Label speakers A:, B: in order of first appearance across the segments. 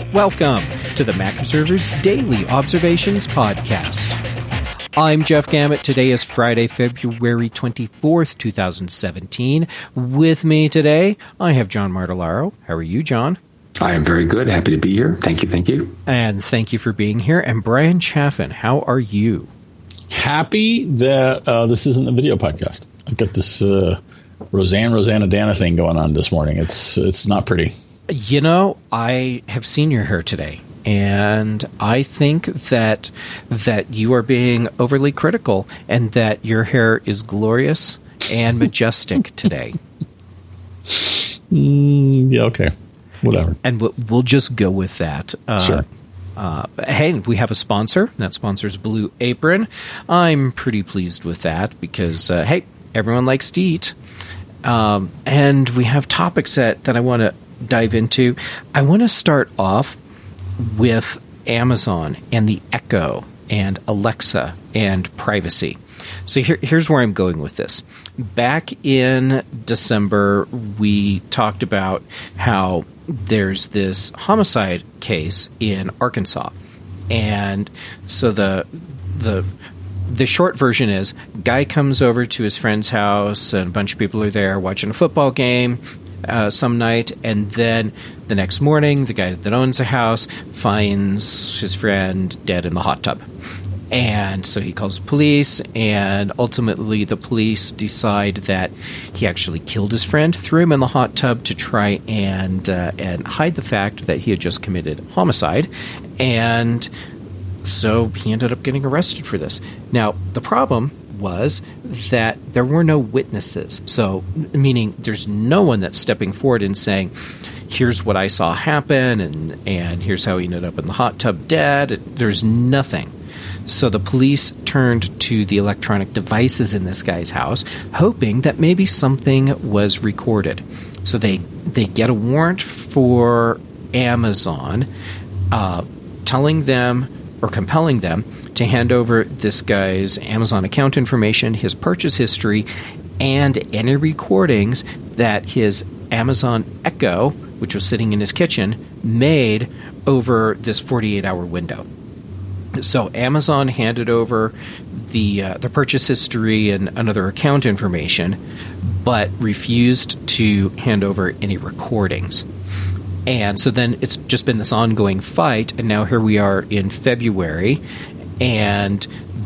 A: Welcome to the Mac Observer's Daily Observations Podcast. I'm Jeff Gamet. Today is Friday, February 24th, 2017. With me today, I have John Martellaro. How are you, John?
B: I am very good. Happy to be here. Thank you.
A: And thank you for being here. And Brian Chaffin, how are you?
C: Happy that this isn't a video podcast. I've got this Rosanna Dana thing going on this morning. It's not pretty.
A: You know, I have seen your hair today, and I think that you are being overly critical and that your hair is glorious and majestic today.
C: Yeah, okay. Whatever.
A: And we'll just go with that.
C: Sure.
A: Hey, we have a sponsor. That sponsor's Blue Apron. I'm pretty pleased with that because, hey, everyone likes to eat. And we have topics that I want to dive into. I want to start off with Amazon and the Echo and Alexa and privacy. So here's where I'm going with this. Back in December, we talked about how there's this homicide case in Arkansas. And so the short version is, guy comes over to his friend's house and a bunch of people are there watching a football game some night, and then the next morning the guy that owns the house finds his friend dead in the hot tub. And so he calls the police, and ultimately the police decide that he actually killed his friend, threw him in the hot tub to try and hide the fact that he had just committed homicide. And so he ended up getting arrested for this. Now, the problem was that there were no witnesses. So, meaning there's no one that's stepping forward and saying, here's what I saw happen, and here's how he ended up in the hot tub dead. There's nothing. So the police turned to the electronic devices in this guy's house, hoping that maybe something was recorded. So they get a warrant for Amazon, telling them or compelling them to hand over this guy's Amazon account information, his purchase history, and any recordings that his Amazon Echo, which was sitting in his kitchen, made over this 48-hour window. So Amazon handed over the purchase history and another account information, but refused to hand over any recordings. And so then it's just been this ongoing fight, and now here we are in February, and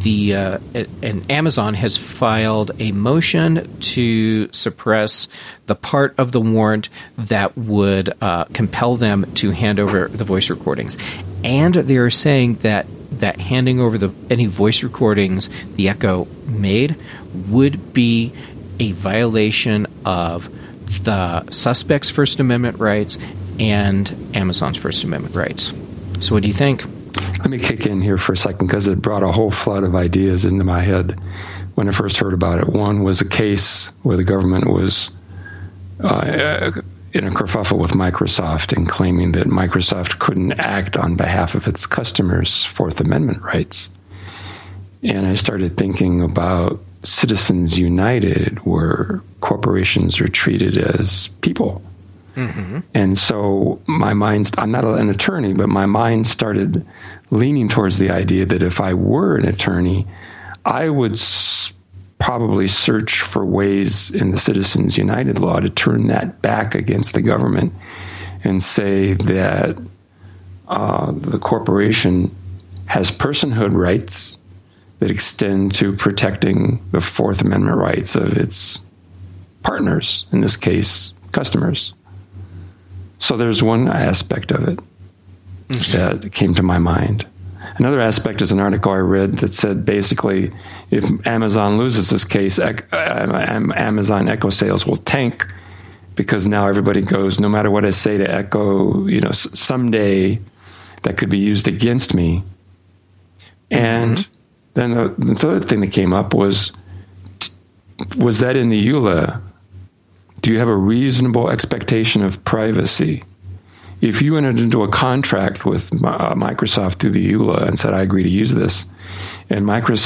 A: and Amazon has filed a motion to suppress the part of the warrant that would compel them to hand over the voice recordings. And they are saying that handing over any voice recordings the Echo made would be a violation of the suspect's First Amendment rights and Amazon's First Amendment rights. So what do you think?
B: Let me kick in here for a second because it brought a whole flood of ideas into my head when I first heard about it. One was a case where the government was in a kerfuffle with Microsoft and claiming that Microsoft couldn't act on behalf of its customers' Fourth Amendment rights. And I started thinking about Citizens United, where corporations are treated as people. Mm-hmm. And so my mind, I'm not an attorney, but my mind started leaning towards the idea that if I were an attorney, I would probably search for ways in the Citizens United law to turn that back against the government and say that the corporation has personhood rights that extend to protecting the Fourth Amendment rights of its partners, in this case, customers. So there's one aspect of it that came to my mind. Another aspect is an article I read that said basically if Amazon loses this case, Amazon Echo sales will tank because now everybody goes, no matter what I say to Echo, someday that could be used against me. And then the third thing that came up was that in the EULA, do you have a reasonable expectation of privacy if you entered into a contract with Microsoft through the EULA and said, I agree to use this, and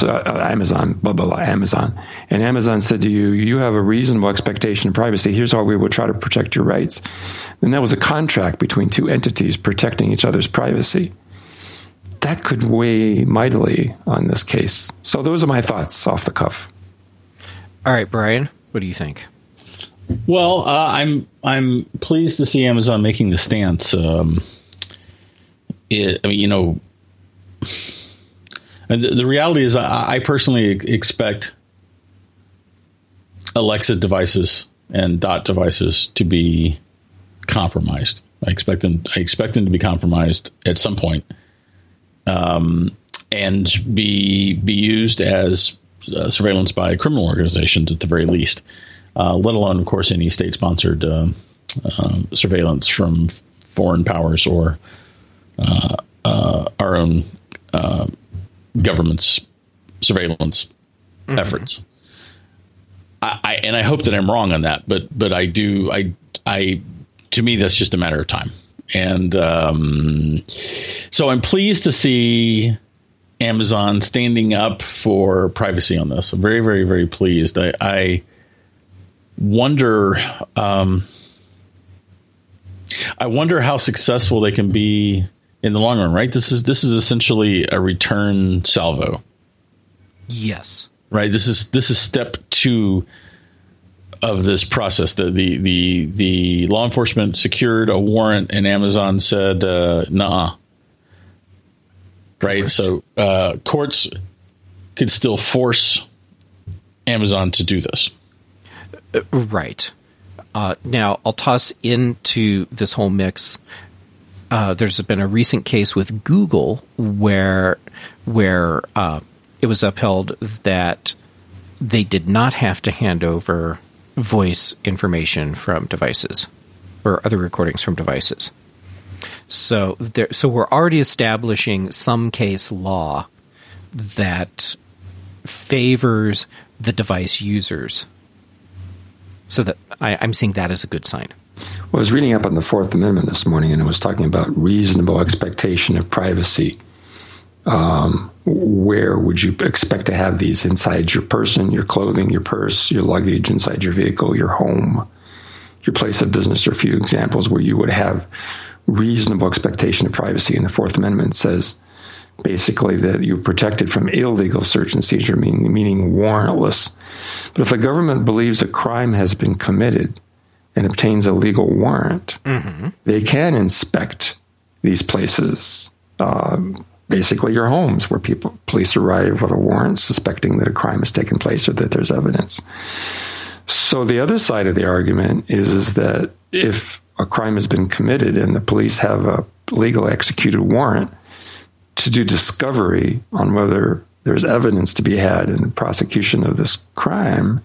B: Amazon, and Amazon said to you, you have a reasonable expectation of privacy, here's how we will try to protect your rights, then that was a contract between two entities protecting each other's privacy. That could weigh mightily on this case. So those are my thoughts off the cuff.
A: All right, Brian, what do you think?
C: Well, I'm pleased to see Amazon making the stance. The reality is, I personally expect Alexa devices and Dot devices to be compromised. I expect them to be compromised at some point, and be used as surveillance by criminal organizations at the very least. Let alone, of course, any state-sponsored surveillance from foreign powers or our own government's surveillance efforts. I hope that I'm wrong on that, but I do. To me, that's just a matter of time, and so I'm pleased to see Amazon standing up for privacy on this. I'm very, very, very pleased. I wonder how successful they can be in the long run, right? This is essentially a return salvo.
A: Yes.
C: Right. This is step 2 of this process. The law enforcement secured a warrant and Amazon said, nah. Right. Correct. So courts could still force Amazon to do this.
A: Right. Now, I'll toss into this whole mix. There's been a recent case with Google where it was upheld that they did not have to hand over voice information from devices or other recordings from devices. So we're already establishing some case law that favors the device users. So that I'm seeing that as a good sign.
B: Well, I was reading up on the Fourth Amendment this morning, and it was talking about reasonable expectation of privacy. Where would you expect to have these? Inside your person, your clothing, your purse, your luggage, inside your vehicle, your home, your place of business are a few examples where you would have reasonable expectation of privacy. And the Fourth Amendment says basically that you're protected from illegal search and seizure, meaning warrantless. But if the government believes a crime has been committed and obtains a legal warrant, they can inspect these places, basically your homes, where police arrive with a warrant suspecting that a crime has taken place or that there's evidence. So the other side of the argument is that if a crime has been committed and the police have a legally executed warrant to do discovery on whether there's evidence to be had in the prosecution of this crime,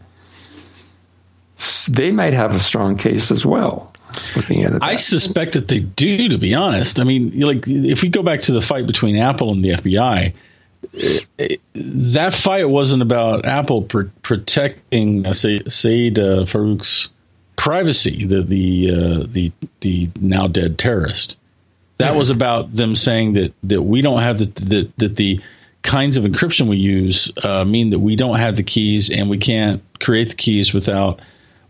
B: they might have a strong case as well. Looking at it,
C: I suspect that they do, to be honest. I mean, like, if we go back to the fight between Apple and the FBI, that fight wasn't about Apple protecting Saeed Farook's privacy, the now dead terrorist. That was about them saying that we don't have that the kinds of encryption we use mean that we don't have the keys and we can't create the keys without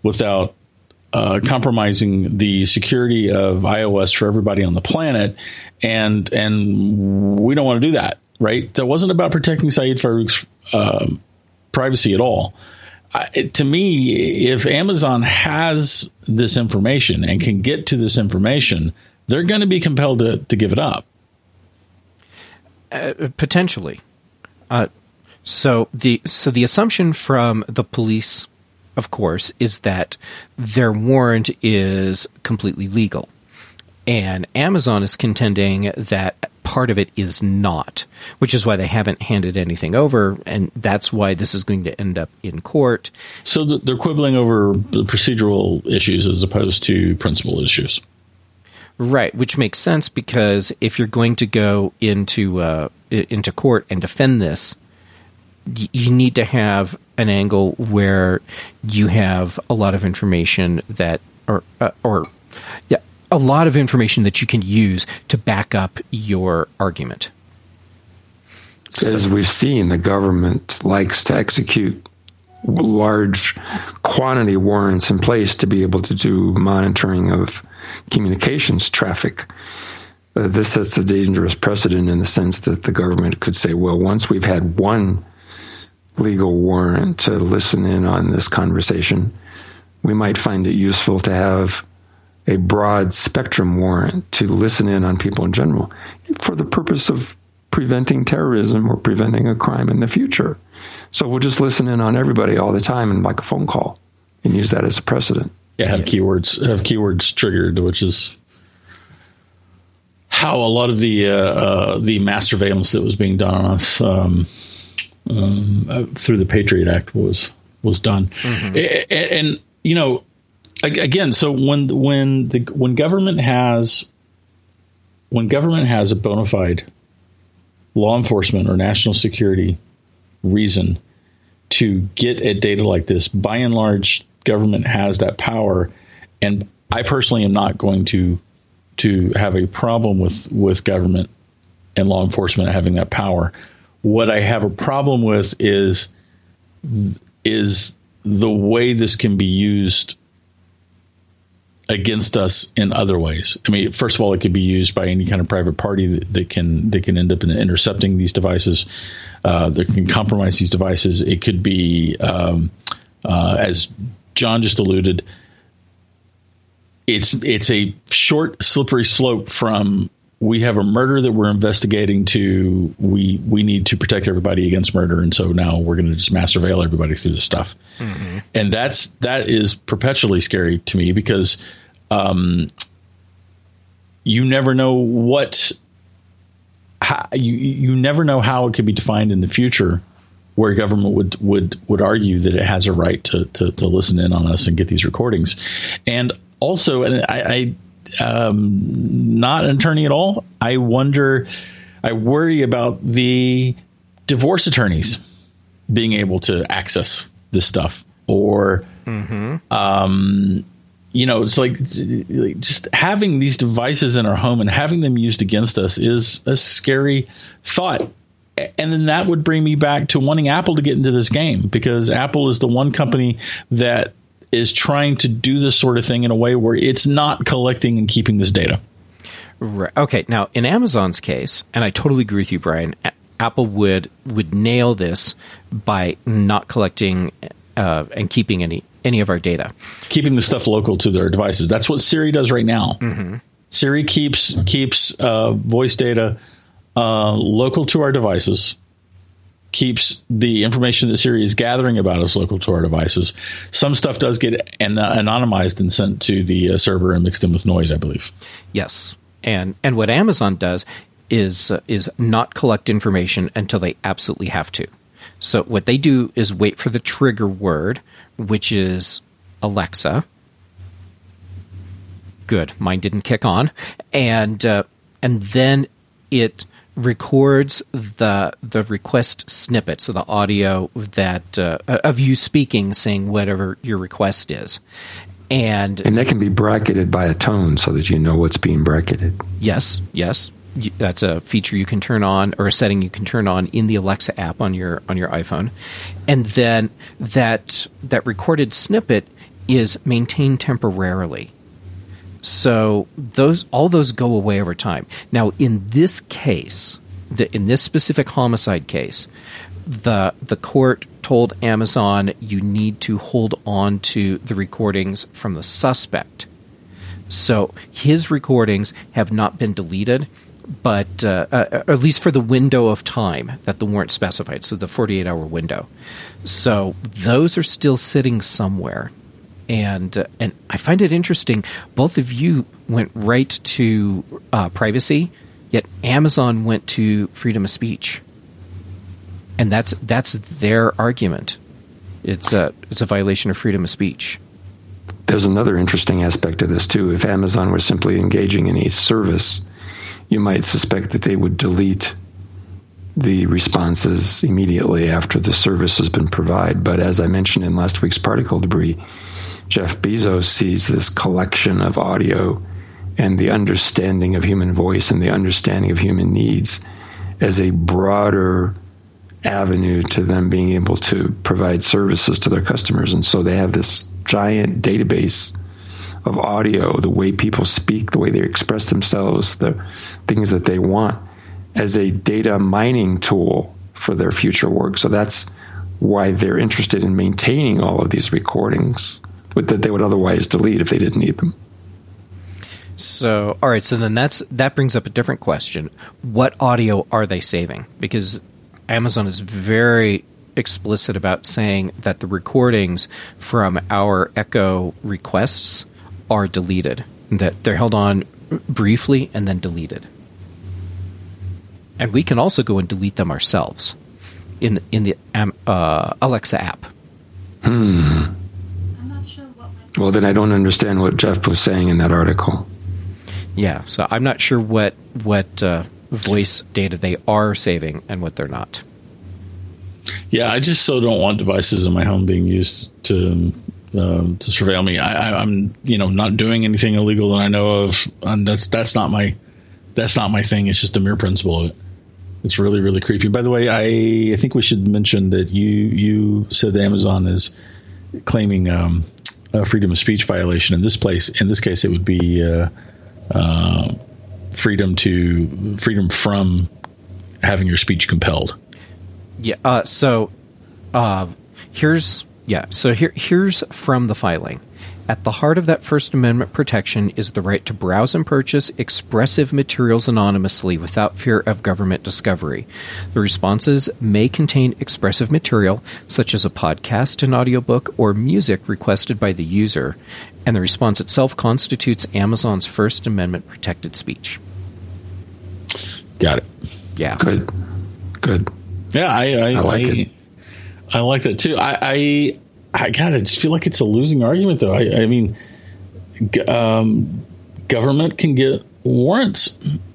C: compromising the security of iOS for everybody on the planet, and we don't want to do that, right? That wasn't about protecting Saeed Farook's privacy at all. To me, if Amazon has this information and can get to this information, they're going to be compelled to give it up.
A: Potentially. So the assumption from the police, of course, is that their warrant is completely legal. And Amazon is contending that part of it is not, which is why they haven't handed anything over, and that's why this is going to end up in court.
C: So they're quibbling over the procedural issues as opposed to principal issues.
A: Right, which makes sense, because if you're going to go into court and defend this, you need to have an angle where you have a lot of information that, a lot of information that you can use to back up your argument.
B: As we've seen, the government likes to execute large quantity warrants in place to be able to do monitoring of communications traffic. This sets a dangerous precedent in the sense that the government could say, well, once we've had one legal warrant to listen in on this conversation, we might find it useful to have a broad spectrum warrant to listen in on people in general for the purpose of preventing terrorism or preventing a crime in the future. So we'll just listen in on everybody all the time and like a phone call and use that as a precedent.
C: Yeah, have keywords triggered, which is how a lot of the mass surveillance that was being done on us through the Patriot Act was done. Mm-hmm. And you know, again, so when government has a bona fide law enforcement or national security reason to get at data like this, by and large, government has that power. And I personally am not going to have a problem with government and law enforcement having that power. What I have a problem with is the way this can be used against us in other ways. I mean, first of all, it could be used by any kind of private party that can end up in intercepting these devices, that can compromise these devices. It could be, as John just alluded, it's a short, slippery slope from we have a murder that we're investigating to we need to protect everybody against murder, and so now we're going to just mass surveil everybody through this stuff. Mm-hmm. And that is perpetually scary to me because you never know you never know how it could be defined in the future, where government would argue that it has a right to listen in on us and get these recordings. And also, and I not an attorney at all, I worry about the divorce attorneys being able to access this stuff, or it's like just having these devices in our home and having them used against us is a scary thought. And then that would bring me back to wanting Apple to get into this game, because Apple is the one company that is trying to do this sort of thing in a way where it's not collecting and keeping this data.
A: Right. Okay. Now, in Amazon's case, and I totally agree with you, Brian, Apple would nail this by not collecting and keeping any of our data.
C: Keeping the stuff local to their devices. That's what Siri does right now. Mm-hmm. Siri keeps voice data local to our devices, keeps the information that Siri is gathering about us local to our devices. Some stuff does get anonymized and sent to the server and mixed in with noise, I believe.
A: Yes. And what Amazon does is not collect information until they absolutely have to. So what they do is wait for the trigger word, which is Alexa. Good. Mine didn't kick on. And then it records the request snippet, so the audio that of you speaking, saying whatever your request is, and
B: that can be bracketed by a tone so that you know what's being bracketed.
A: Yes, that's a feature you can turn on, or a setting you can turn on in the Alexa app on your iPhone, and then that recorded snippet is maintained temporarily. So all those go away over time. Now, in this case, in this specific homicide case, the court told Amazon you need to hold on to the recordings from the suspect. So his recordings have not been deleted, but at least for the window of time that the warrant specified, so the 48-hour window. So those are still sitting somewhere. And I find it interesting, both of you went right to privacy, yet Amazon went to freedom of speech. And that's their argument. It's a violation of freedom of speech.
B: There's another interesting aspect of this, too. If Amazon were simply engaging in a service, you might suspect that they would delete the responses immediately after the service has been provided. But as I mentioned in last week's Particle Debris, Jeff Bezos sees this collection of audio and the understanding of human voice and the understanding of human needs as a broader avenue to them being able to provide services to their customers. And so they have this giant database of audio, the way people speak, the way they express themselves, the things that they want, as a data mining tool for their future work. So that's why they're interested in maintaining all of these recordings that they would otherwise delete if they didn't need them.
A: So, all right, so then that brings up a different question. What audio are they saving? Because Amazon is very explicit about saying that the recordings from our Echo requests are deleted, that they're held on briefly and then deleted. And we can also go and delete them ourselves in the Alexa app.
B: I'm
D: not sure what.
B: Well, then I don't understand what Jeff was saying in that article.
A: Yeah, so I'm not sure what voice data they are saving and what they're not.
C: Yeah, I just so don't want devices in my home being used to surveil me. I'm not doing anything illegal that I know of, and that's not my thing. It's just the mere principle of it. It's really, really creepy. By the way, I think we should mention that you said that Amazon is claiming a freedom of speech violation. In this case, it would be freedom from having your speech compelled.
A: Yeah. Here's from the filing. At the heart of that First Amendment protection is the right to browse and purchase expressive materials anonymously without fear of government discovery. The responses may contain expressive material, such as a podcast, an audiobook, or music requested by the user, and the response itself constitutes Amazon's First Amendment protected speech.
C: Got it.
A: Yeah.
B: Good.
C: Yeah, I like it. I like that too. I just feel like it's a losing argument, though. I mean, government can get warrants.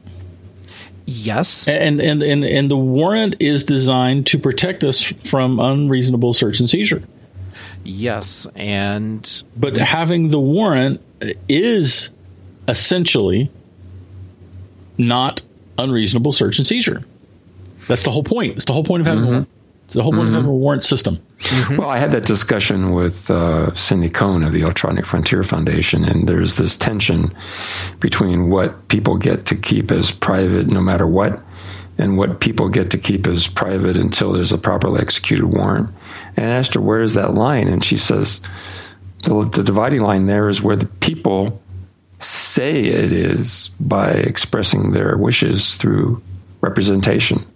A: Yes,
C: and the warrant is designed to protect us from unreasonable search and seizure.
A: Yes,
C: but having the warrant is essentially not unreasonable search and seizure. That's the whole point. It's the whole point of having a warrant. It's the whole point of having a warrant system.
B: Mm-hmm. Well, I had that discussion with Cindy Cohn of the Electronic Frontier Foundation, and there's this tension between what people get to keep as private no matter what, and what people get to keep as private until there's a properly executed warrant. And I asked her, where is that line? And she says, the dividing line there is where the people say it is by expressing their wishes through representation.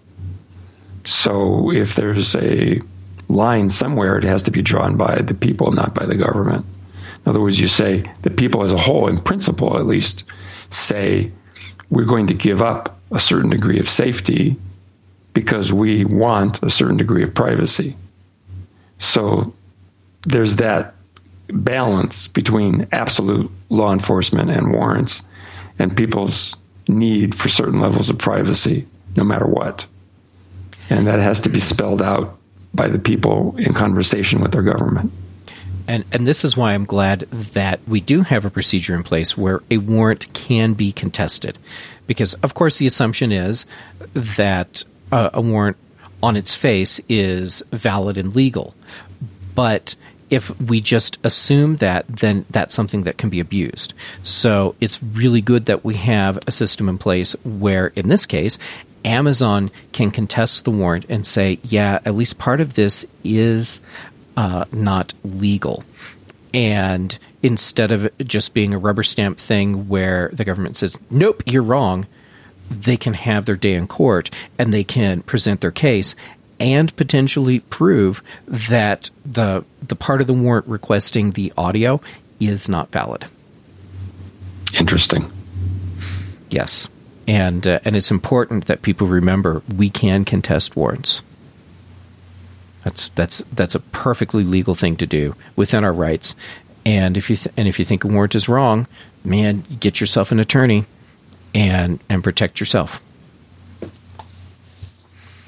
B: So if there's a line somewhere, it has to be drawn by the people, not by the government. In other words, you say the people as a whole, in principle at least, say we're going to give up a certain degree of safety because we want a certain degree of privacy. So there's that balance between absolute law enforcement and warrants and people's need for certain levels of privacy, no matter what. And that has to be spelled out by the people in conversation with their government.
A: And this is why I'm glad that we do have a procedure in place where a warrant can be contested. Because, of course, the assumption is that a warrant on its face is valid and legal. But if we just assume that, then that's something that can be abused. So it's really good that we have a system in place where, in this case, Amazon can contest the warrant and say, yeah, at least part of this is not legal. And instead of just being a rubber stamp thing where the government says, nope, you're wrong, they can have their day in court and they can present their case and potentially prove that the part of the warrant requesting the audio is not valid.
B: Interesting.
A: Yes. And it's important that people remember we can contest warrants. That's a perfectly legal thing to do within our rights. And if you think a warrant is wrong, man, get yourself an attorney and protect yourself.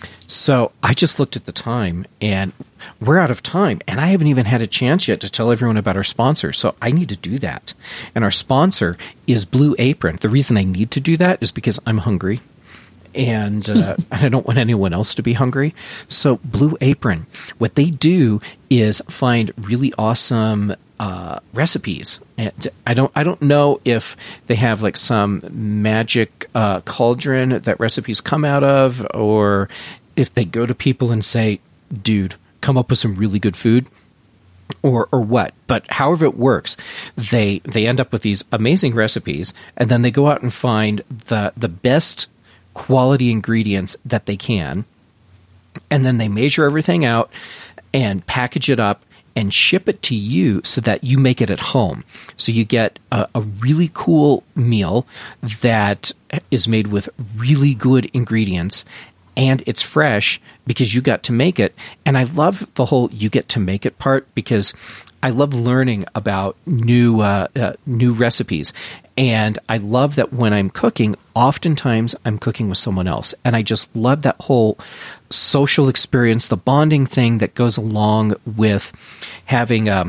A: So I just looked at the time, and we're out of time, and I haven't even had a chance yet to tell everyone about our sponsor, so I need to do that. And our sponsor is Blue Apron. The reason I need to do that is because I'm hungry, and I don't want anyone else to be hungry. So Blue Apron, what they do is find really awesome recipes. And I don't know if they have like some magic cauldron that recipes come out of, or if they go to people and say, dude, come up with some really good food, or what. But however it works, they end up with these amazing recipes, and then they go out and find the best quality ingredients that they can, and then they measure everything out and package it up and ship it to you so that you make it at home. So you get a really cool meal that is made with really good ingredients, and it's fresh because you got to make it. And I love the whole you get to make it part, because I love learning about new recipes. And I love that when I'm cooking, oftentimes I'm cooking with someone else. And I just love that whole social experience, the bonding thing that goes along with having a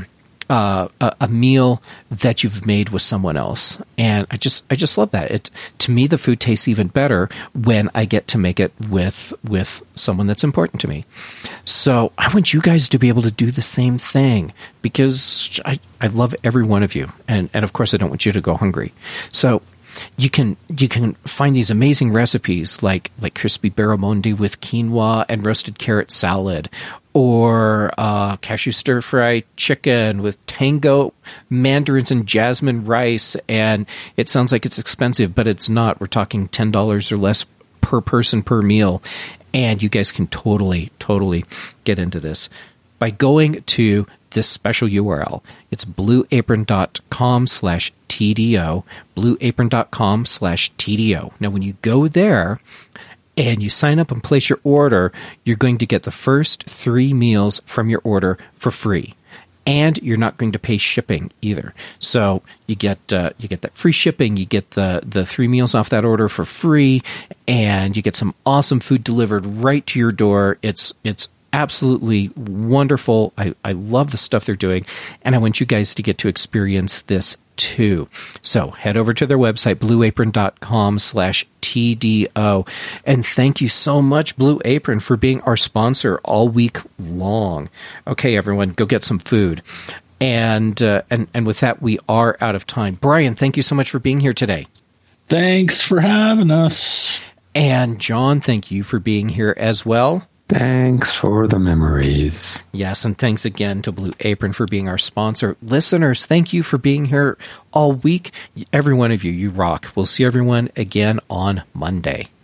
A: meal that you've made with someone else. And I just love that. To me, the food tastes even better when I get to make it with someone that's important to me. So I want you guys to be able to do the same thing, because I love every one of you. And of course, I don't want you to go hungry. So you can find these amazing recipes like crispy barramundi with quinoa and roasted carrot salad, or cashew stir-fry chicken with tango mandarins and jasmine rice. And it sounds like it's expensive, but it's not. We're talking $10 or less per person per meal. And you guys can totally get into this by going to this special URL. It's blueapron.com/TDO, blueapron.com/TDO. Now, when you go there and you sign up and place your order, you're going to get the first 3 meals from your order for free. And you're not going to pay shipping either. So you get that free shipping, you get the 3 meals off that order for free, and you get some awesome food delivered right to your door. It's absolutely wonderful. I love the stuff they're doing, and I want you guys to get to experience this too. So head over to their website, blueapron.com/TDO. And thank you so much, Blue Apron, for being our sponsor all week long. Okay, everyone, go get some food. And with that, we are out of time. Brian, thank you so much for being here today.
C: Thanks for having us.
A: And John, thank you for being here as well.
B: Thanks for the memories.
A: Yes, and thanks again to Blue Apron for being our sponsor. Listeners, thank you for being here all week. Every one of you, you rock. We'll see everyone again on Monday.